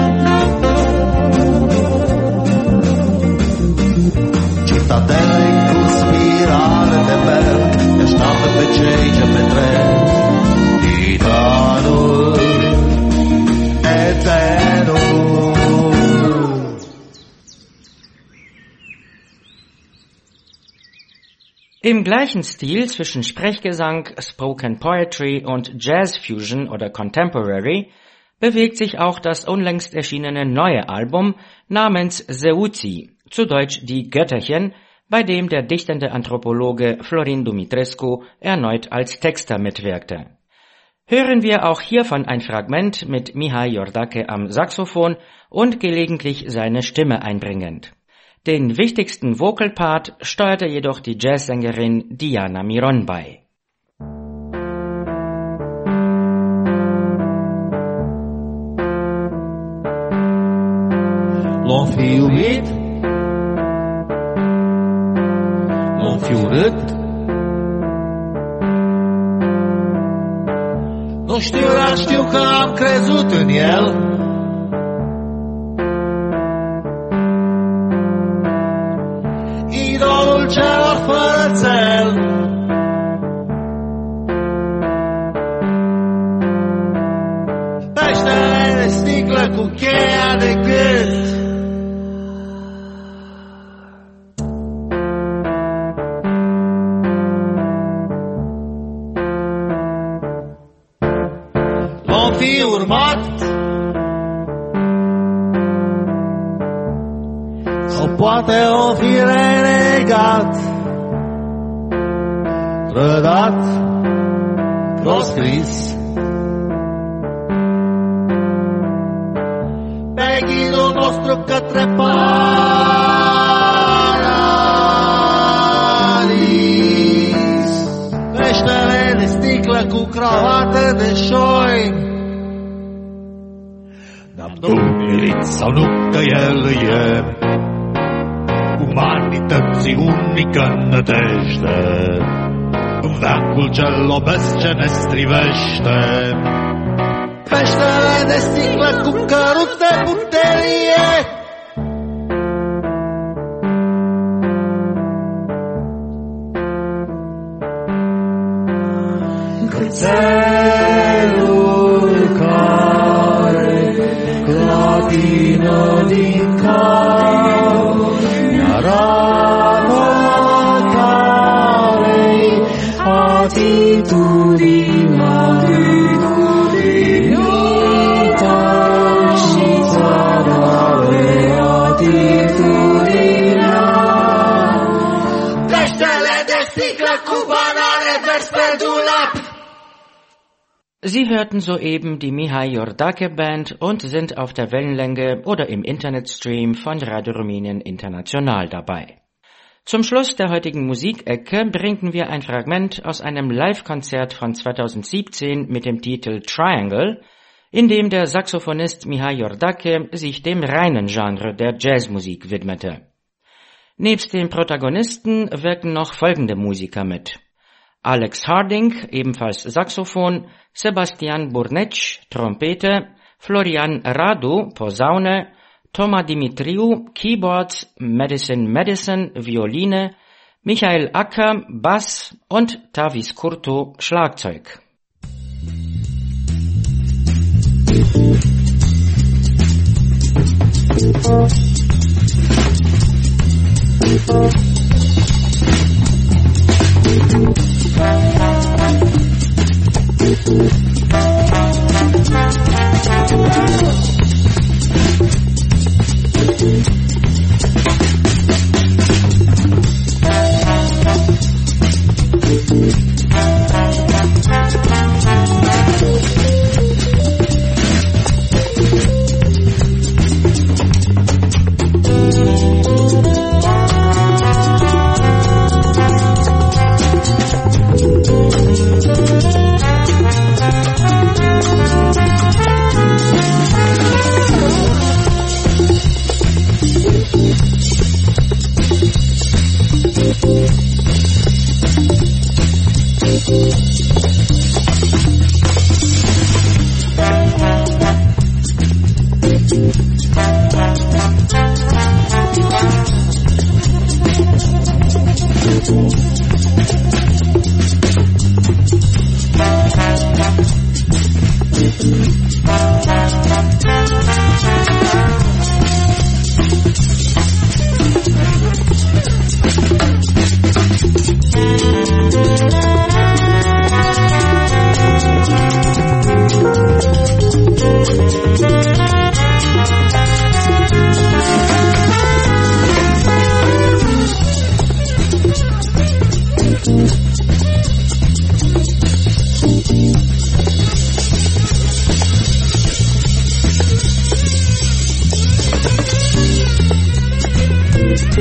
Citadele cu spirale de mel, te așteaptă pe cei ce petrec. Titanul, eternul, Im gleichen Stil zwischen Sprechgesang, Spoken Poetry und Jazz Fusion oder Contemporary bewegt sich auch das unlängst erschienene neue Album namens Zeuzi, zu Deutsch Die Götterchen, bei dem der dichtende Anthropologe Florin Dumitrescu erneut als Texter mitwirkte. Hören wir auch hiervon ein Fragment mit Mihai Iordache am Saxophon und gelegentlich seine Stimme einbringend. Den wichtigsten Vocalpart steuerte jedoch die Jazzsängerin Diana Miron bei. L-am fi iubit, l-am fi urât, nu știu, dar știu că am crezut în el. Idolul celor fără țel. Peștele de sticlă cu cheia de gât. L-am fi urmat sau poate o fi renegat, trădat, proscris pe ghidul nostru către paradis. Peștele de sticlă cu cravată de șoi, n-am dumirit sau nu că el e umanității unică nădejde, în veacul cel obesc ce ne strivește. Peștele de sticlă cu căruț de puterie, cățelul care clatină din cap, iar arătare atitudinea și țarare atitudinea. Peștele de sticlă cu banane verzi pe dulap. Sie hörten soeben die Mihai Iordache Band und sind auf der Wellenlänge oder im Internetstream von Radio Rumänien International dabei. Zum Schluss der heutigen Musikecke bringen wir ein Fragment aus einem Live-Konzert von 2017 mit dem Titel Triangle, in dem der Saxophonist Mihai Iordache sich dem reinen Genre der Jazzmusik widmete. Nebst den Protagonisten wirken noch folgende Musiker mit: Alex Harding, ebenfalls Saxophon, Sebastian Burneci, Trompete, Florian Radu, Posaune, Toma Dimitriu, Keyboards, Madison, Violine, Michael Acker, Bass und Tavis Curto, Schlagzeug.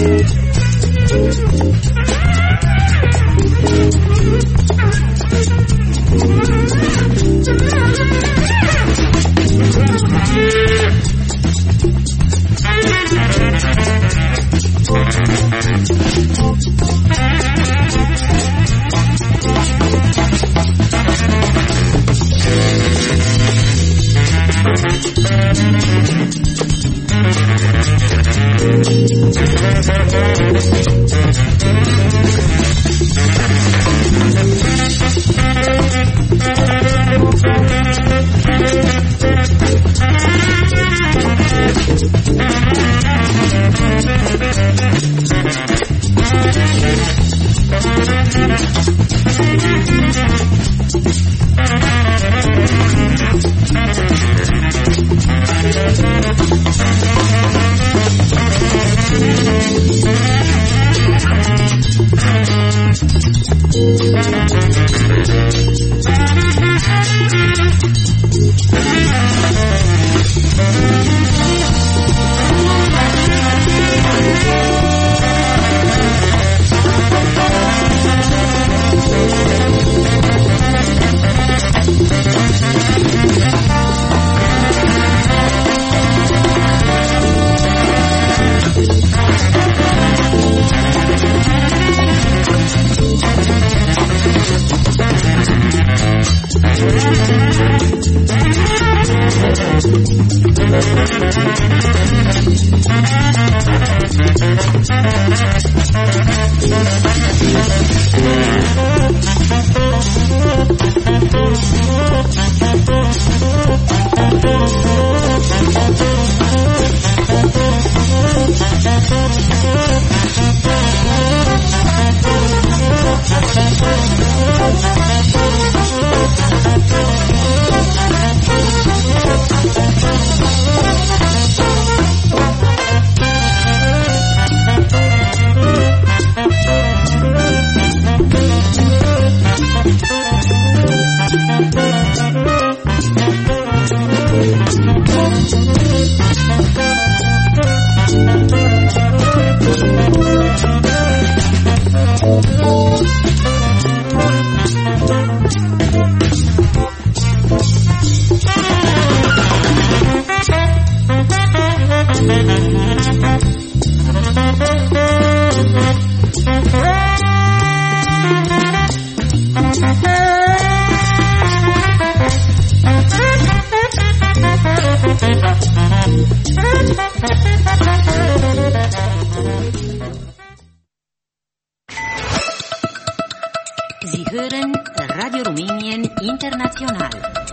Sie hören Radio Rumänien International.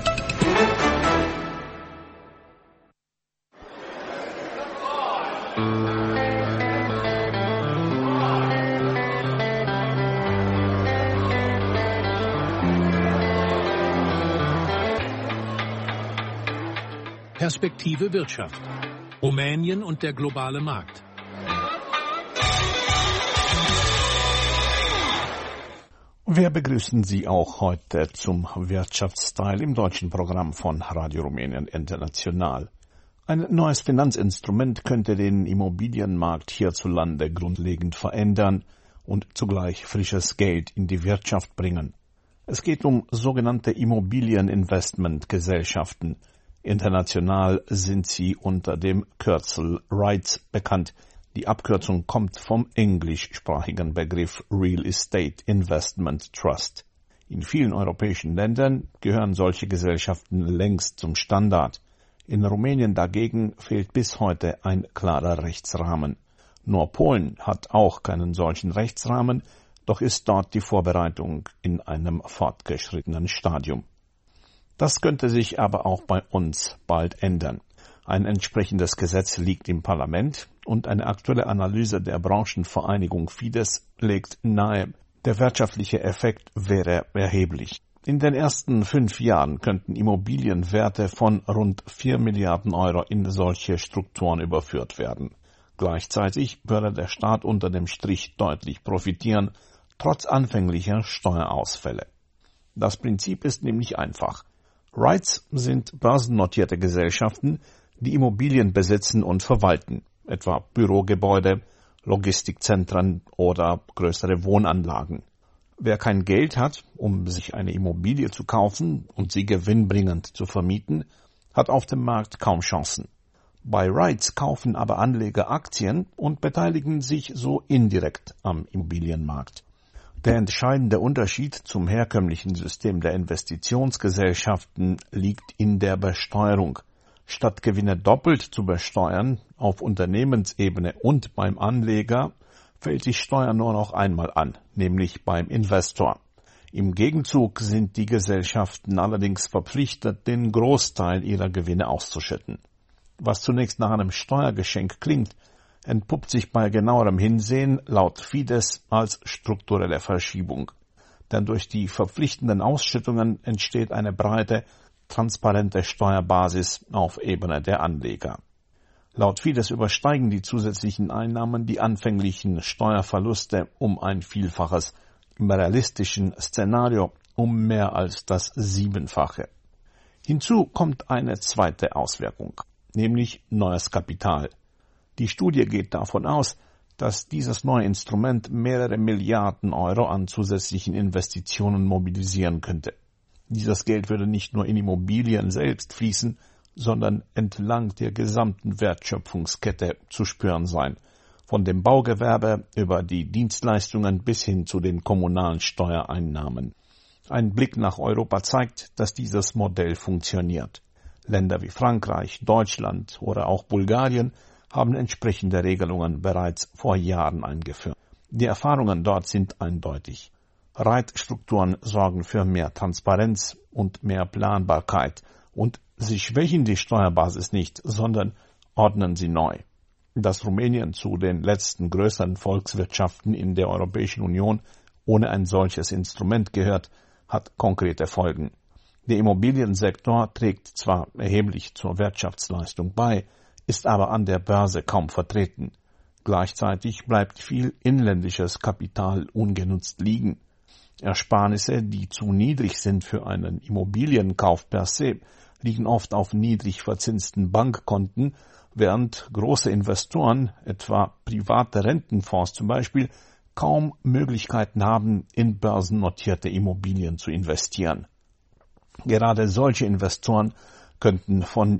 Perspektive Wirtschaft. Rumänien und der globale Markt. Wir begrüßen Sie auch heute zum Wirtschaftsteil im deutschen Programm von Radio Rumänien International. Ein neues Finanzinstrument könnte den Immobilienmarkt hierzulande grundlegend verändern und zugleich frisches Geld in die Wirtschaft bringen. Es geht um sogenannte Immobilieninvestmentgesellschaften. International sind sie unter dem Kürzel REITs bekannt. Die Abkürzung kommt vom englischsprachigen Begriff Real Estate Investment Trust. In vielen europäischen Ländern gehören solche Gesellschaften längst zum Standard. In Rumänien dagegen fehlt bis heute ein klarer Rechtsrahmen. Nur Polen hat auch keinen solchen Rechtsrahmen, doch ist dort die Vorbereitung in einem fortgeschrittenen Stadium. Das könnte sich aber auch bei uns bald ändern. Ein entsprechendes Gesetz liegt im Parlament und eine aktuelle Analyse der Branchenvereinigung Fides legt nahe, der wirtschaftliche Effekt wäre erheblich. In den ersten 5 Jahren könnten Immobilienwerte von rund 4 Milliarden Euro in solche Strukturen überführt werden. Gleichzeitig würde der Staat unter dem Strich deutlich profitieren, trotz anfänglicher Steuerausfälle. Das Prinzip ist nämlich einfach. REITs sind börsennotierte Gesellschaften, die Immobilien besitzen und verwalten, etwa Bürogebäude, Logistikzentren oder größere Wohnanlagen. Wer kein Geld hat, um sich eine Immobilie zu kaufen und sie gewinnbringend zu vermieten, hat auf dem Markt kaum Chancen. Bei REITs kaufen aber Anleger Aktien und beteiligen sich so indirekt am Immobilienmarkt. Der entscheidende Unterschied zum herkömmlichen System der Investitionsgesellschaften liegt in der Besteuerung. Statt Gewinne doppelt zu besteuern, auf Unternehmensebene und beim Anleger, fällt die Steuer nur noch einmal an, nämlich beim Investor. Im Gegenzug sind die Gesellschaften allerdings verpflichtet, den Großteil ihrer Gewinne auszuschütten. Was zunächst nach einem Steuergeschenk klingt, entpuppt sich bei genauerem Hinsehen laut Fides als strukturelle Verschiebung. Denn durch die verpflichtenden Ausschüttungen entsteht eine breite, transparente Steuerbasis auf Ebene der Anleger. Laut Fides übersteigen die zusätzlichen Einnahmen die anfänglichen Steuerverluste um ein Vielfaches, im realistischen Szenario um mehr als das 7-fache. Hinzu kommt eine zweite Auswirkung, nämlich neues Kapital. Die Studie geht davon aus, dass dieses neue Instrument mehrere Milliarden Euro an zusätzlichen Investitionen mobilisieren könnte. Dieses Geld würde nicht nur in Immobilien selbst fließen, sondern entlang der gesamten Wertschöpfungskette zu spüren sein, von dem Baugewerbe über die Dienstleistungen bis hin zu den kommunalen Steuereinnahmen. Ein Blick nach Europa zeigt, dass dieses Modell funktioniert. Länder wie Frankreich, Deutschland oder auch Bulgarien haben entsprechende Regelungen bereits vor Jahren eingeführt. Die Erfahrungen dort sind eindeutig. REIT-Strukturen sorgen für mehr Transparenz und mehr Planbarkeit und sie schwächen die Steuerbasis nicht, sondern ordnen sie neu. Dass Rumänien zu den letzten größeren Volkswirtschaften in der Europäischen Union ohne ein solches Instrument gehört, hat konkrete Folgen. Der Immobiliensektor trägt zwar erheblich zur Wirtschaftsleistung bei, ist aber an der Börse kaum vertreten. Gleichzeitig bleibt viel inländisches Kapital ungenutzt liegen. Ersparnisse, die zu niedrig sind für einen Immobilienkauf per se, liegen oft auf niedrig verzinsten Bankkonten, während große Investoren, etwa private Rentenfonds zum Beispiel, kaum Möglichkeiten haben, in börsennotierte Immobilien zu investieren. Gerade solche Investoren könnten von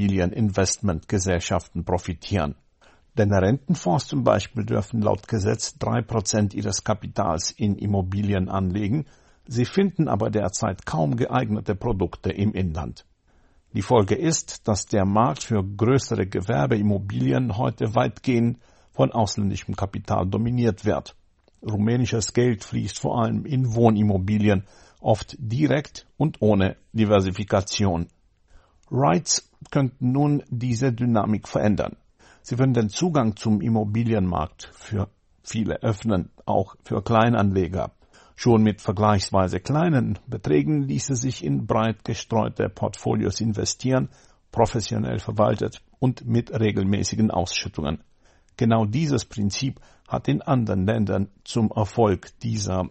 Immobilieninvestmentgesellschaften profitieren. Denn Rentenfonds zum Beispiel dürfen laut Gesetz 3% ihres Kapitals in Immobilien anlegen, sie finden aber derzeit kaum geeignete Produkte im Inland. Die Folge ist, dass der Markt für größere Gewerbeimmobilien heute weitgehend von ausländischem Kapital dominiert wird. Rumänisches Geld fließt vor allem in Wohnimmobilien, oft direkt und ohne Diversifikation. REITs könnten nun diese Dynamik verändern. Sie würden den Zugang zum Immobilienmarkt für viele öffnen, auch für Kleinanleger. Schon mit vergleichsweise kleinen Beträgen ließe sich in breit gestreute Portfolios investieren, professionell verwaltet und mit regelmäßigen Ausschüttungen. Genau dieses Prinzip hat in anderen Ländern zum Erfolg dieser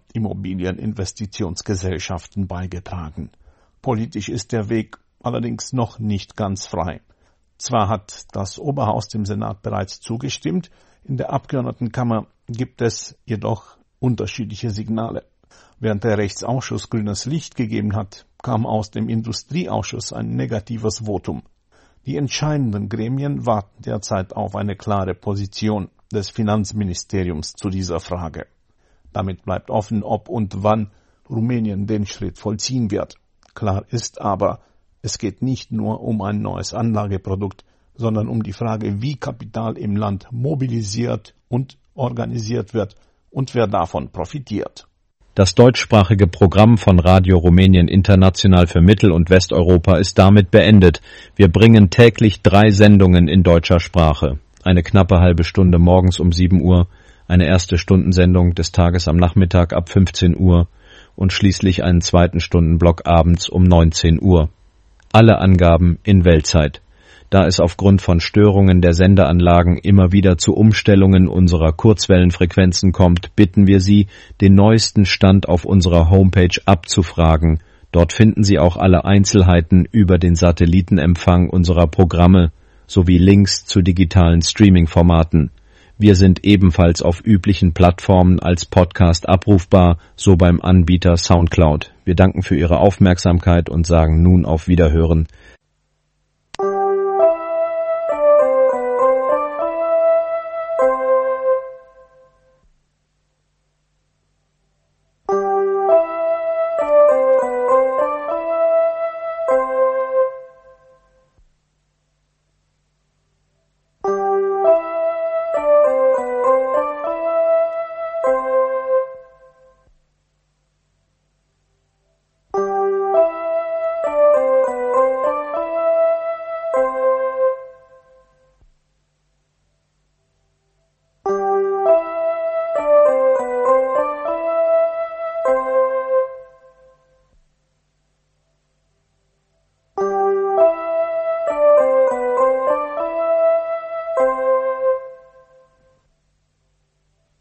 Immobilieninvestitionsgesellschaften beigetragen. Politisch ist der Weg allerdings noch nicht ganz frei. Zwar hat das Oberhaus dem Senat bereits zugestimmt, in der Abgeordnetenkammer gibt es jedoch unterschiedliche Signale. Während der Rechtsausschuss grünes Licht gegeben hat, kam aus dem Industrieausschuss ein negatives Votum. Die entscheidenden Gremien warten derzeit auf eine klare Position des Finanzministeriums zu dieser Frage. Damit bleibt offen, ob und wann Rumänien den Schritt vollziehen wird. Klar ist aber, es geht nicht nur um ein neues Anlageprodukt, sondern um die Frage, wie Kapital im Land mobilisiert und organisiert wird und wer davon profitiert. Das deutschsprachige Programm von Radio Rumänien International für Mittel- und Westeuropa ist damit beendet. Wir bringen täglich 3 Sendungen in deutscher Sprache. Eine knappe halbe Stunde morgens um 7 Uhr, eine erste Stundensendung des Tages am Nachmittag ab 15 Uhr und schließlich einen zweiten Stundenblock abends um 19 Uhr. Alle Angaben in Weltzeit. Da es aufgrund von Störungen der Sendeanlagen immer wieder zu Umstellungen unserer Kurzwellenfrequenzen kommt, bitten wir Sie, den neuesten Stand auf unserer Homepage abzufragen. Dort finden Sie auch alle Einzelheiten über den Satellitenempfang unserer Programme sowie Links zu digitalen Streaming-Formaten. Wir sind ebenfalls auf üblichen Plattformen als Podcast abrufbar, so beim Anbieter Soundcloud. Wir danken für Ihre Aufmerksamkeit und sagen nun auf Wiederhören.